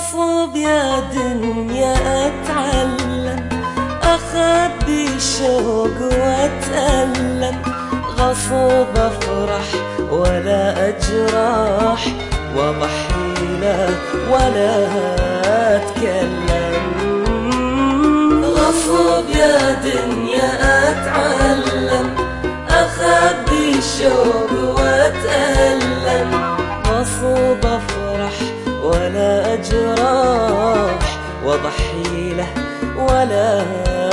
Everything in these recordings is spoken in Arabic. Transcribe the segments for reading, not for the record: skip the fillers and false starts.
غصب يا دنيا أتعلم، أخبي شوق وأتألم، غصب أفرح ولا أجرح، وأضحي له ولا أتكلم. غصب يا دنيا أتعلم، أخبي شوق وأتألم، غصب أفرح ولا أجرح، وأضحي له ولا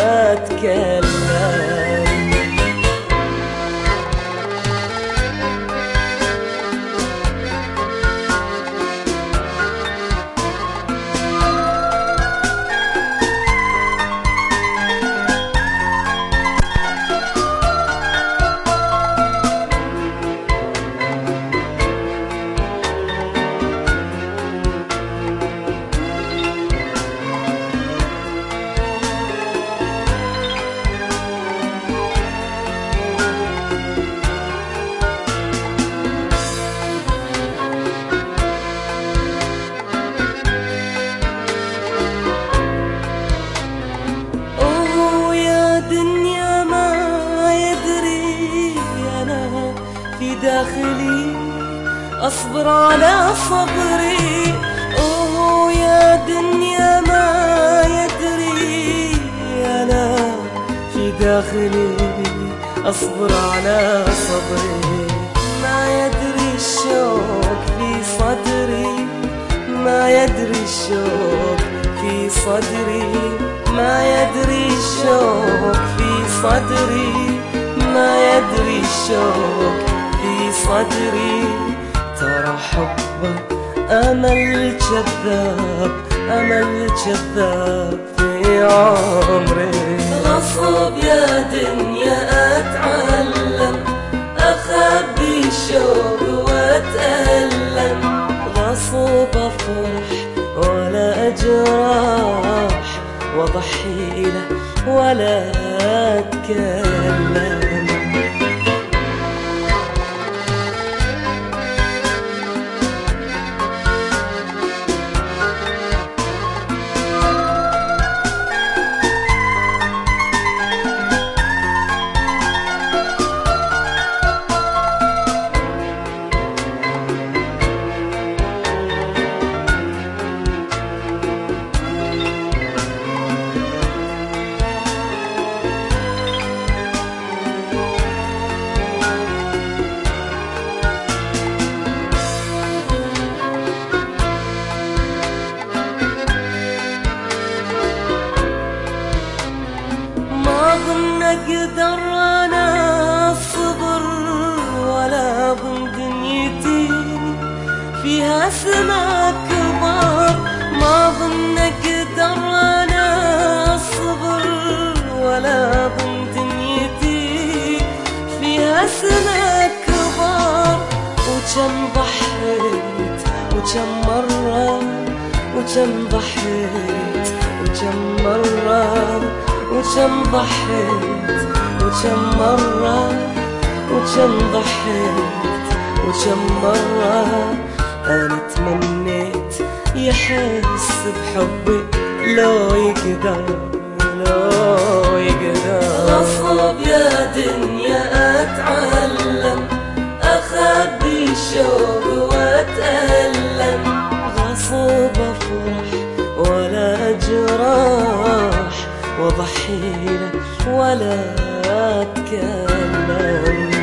أتكلم. داخلي أصبر على صبري، أوه يا دنيا ما يدري أنا في داخلي أصبر على صبري. ما يدري الشوق في صدري، ما يدري الشوق في صدري، ما يدري الشوق في صدري، ما يدري الشوق في صدري. ترى حبك أمل كذاب، أمل كذاب في عمري. غصب يا دنيا أتعلم، أخبي الشوق وأتألم، غصب أفرح ولا أجرح، وأضحي له ولا أتكلم. أقدر أنا الصبر ولا أظن دنيتي فيها سما كبار، ما أظن أقدر أنا الصبر ولا أظن دنيتي فيها سما كبار. وكم ضحيت وكم مرة، وكم ضحيت وكم مرة، وكم ضحيت وكم مرة، وكم ضحيت وكم مرة. أنا تمنيت يحس بحبي لو يقدر، لو يقدر. غصب يا دنيا أتعلم، أخبي الشوق وأتألم، غصب أفرح ولا أجرح، وأضحي له ولا أتكلم.